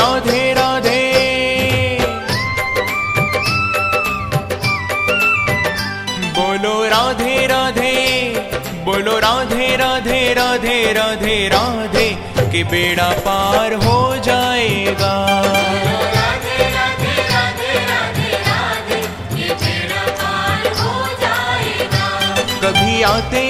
राधे राधे। बोलो राधे राधे, बोलो राधे राधे राधे राधे राधे, कि बेड़ा पार हो जाएगा। राधे राधे राधे राधे राधे, ये बेड़ा पार हो जाएगा। कभी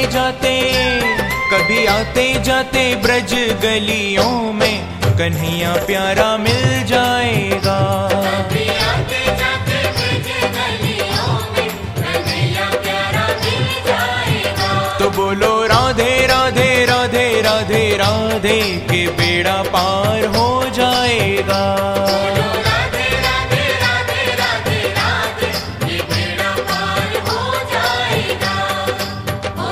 आते जाते ब्रज गलियों में कन्हैया प्यारा मिल जाएगा। कभी आते जाते ब्रज गलियों में कन्हैया प्यारा मिल जाएगा। तो बोलो राधे राधे राधे राधे राधे, के बेड़ा पार हो जाएगा। बोलो राधे राधे राधे राधे राधे, ये बेड़ा पार हो जाएगा। ओ,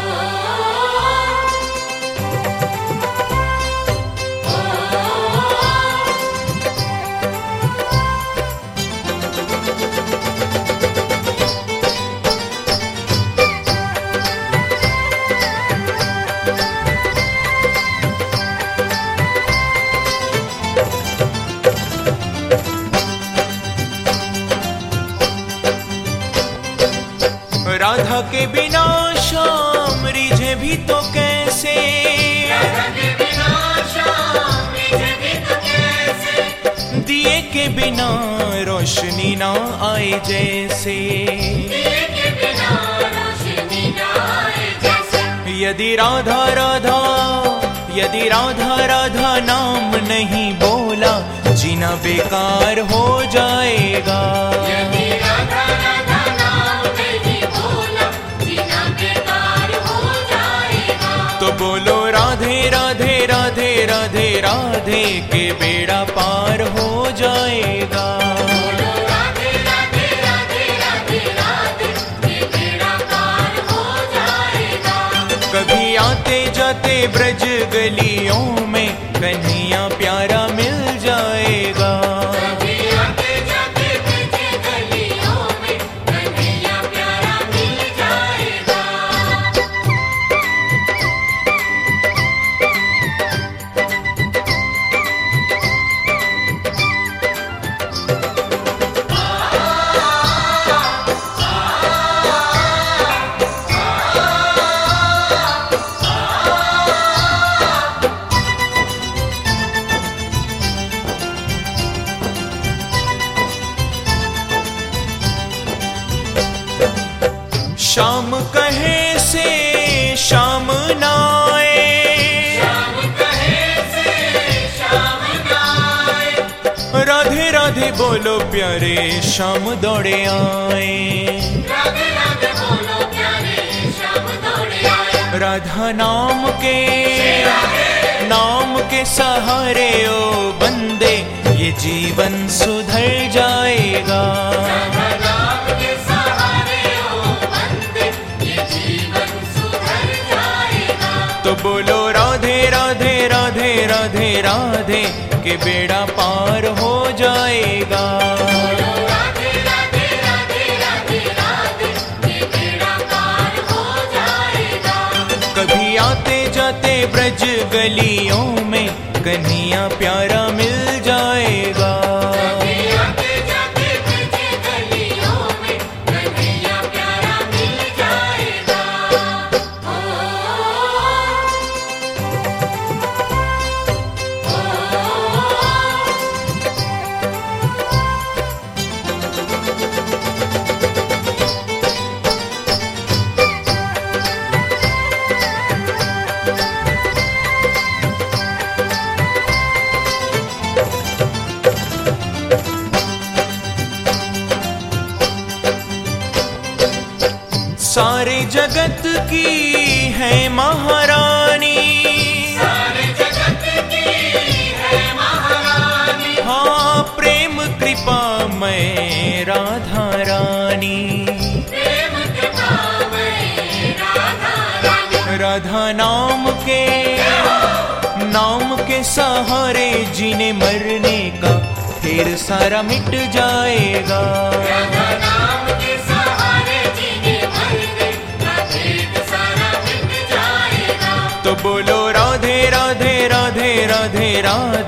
राधा के बिना शाम रिझे भी तो कैसे, राधा के बिना शाम रिझे भी तो कैसे, दिए के बिना रोशनी ना आए जैसे। दिए के बिना रोशनी ना आए जैसे। यदि राधा राधा राधा नाम नहीं बोला, जीना बेकार हो जाएगा। यदि राधा राधा नाम नहीं बोला, जीना बेकार हो जाएगा। तो बोलो राधे राधे राधे राधे राधे, के बेड़ा पार हो जाएगा। बोलो राधे राधे राधे राधे राधे, ये बेड़ा पार हो जाएगा। कभी आते जाते ब्रज गलियों में कन्हैया प्यारा मिल जाएगा। कभी आते जाते ब्रज गलियों में कन्हैया प्यारा मिल जाएगा। शाम कहे से शाम नाए, शाम कहे से शाम नाए, राधे राधे बोलो प्यारे शाम दौड़े आए। राधे राधे बोलो प्यारे शाम दौड़े आए। राधा नाम के सहारे ओ बंदे, ये जीवन सुधर जाएगा। राधा नाम के सहारे ओ बंदे, ये जीवन सुधर जाएगा। तो बोलो राधे राधे राधे राधे राधे, के बेड़ा पार हो जाएगा। बोलो राधे राधे राधे राधे राधे, ये बेड़ा पार हो जाएगा। कभी आते जाते ब्रज गलियों में कन्हैया प्यारा मिल जाएगा। कभी आते जाते ब्रज गलियों में कन्हैया प्यारा मिल जाएगा। ओ, सारे जगत की है महारानी, सारे जगत की है महारानी। हाँ प्रेम कृपा मैं राधा रानी। प्रेम कृपा में राधा रानी। राधा नाम के सहारे जीने मरने का फिर सारा मिट जाएगा। राधा नाम के सहारे जीने मरने का भेद सारा मिट जाएगा। तो बोलो राधे राधे राधे राधे राधे,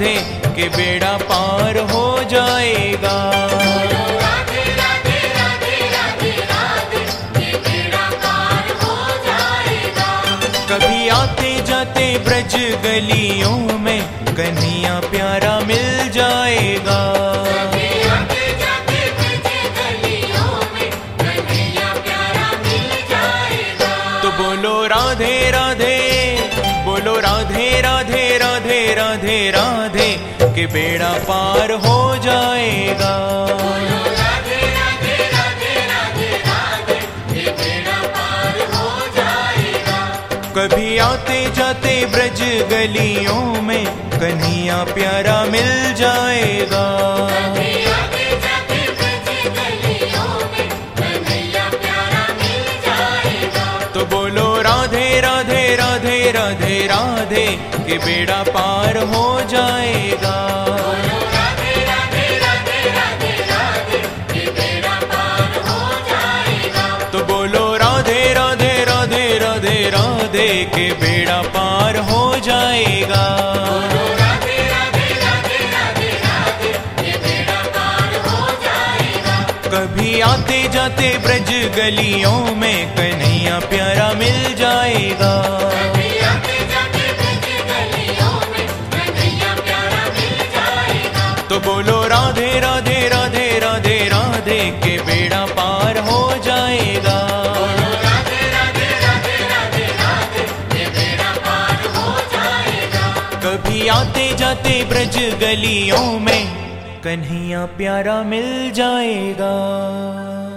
कि बेड़ा पार हो जाएगा। राधे राधे राधे राधे राधे, ये बेड़ा पार हो जाएगा। कभी आते जाते ब्रज गलियों में कन्हैया प्यारा मिल जाएगा। कभी आते जाते ब्रज गलियों में कन्हैया प्यारा मिल जाएगा। तो बोलो राधे राधे, बोलो राधे राधे राधे राधे राधे, कि बेड़ा पार हो जाएगा। बोलो राधे राधे राधे राधे राधे, ये बेड़ा पार हो जाएगा। कभी आते जाते ब्रज गलियों में कन्हैया प्यारा मिल जाएगा। कभी आते जाते ब्रज गलियों में कन्हैया प्यारा मिल जाएगा। तो बोलो राधे राधे राधे राधे राधे, कि बेड़ा पार हो जाएगा। बोलो राधे राधे राधे राधे राधे, ये बेड़ा पार हो जाएगा। तो बोलो राधे राधे राधे राधे राधे, कि बेड़ा पार हो जाएगा। बोलो राधे राधे राधे राधे राधे, ये बेड़ा पार हो जाएगा। कभी आते जाते ब्रज गलियों में कन्हैया प्यारा मिल जाएगा। कभी आते जाते ब्रज गलियों में कन्हैया प्यारा मिल जाएगा। तो बोलो राधे राधे राधे राधे राधे, के बेड़ा पार हो जाएगा। बोलो राधे राधे राधे राधे राधे, ये बेड़ा पार हो जाएगा। कभी आते जाते ब्रज गलियों में कन्हैया प्यारा मिल जाएगा।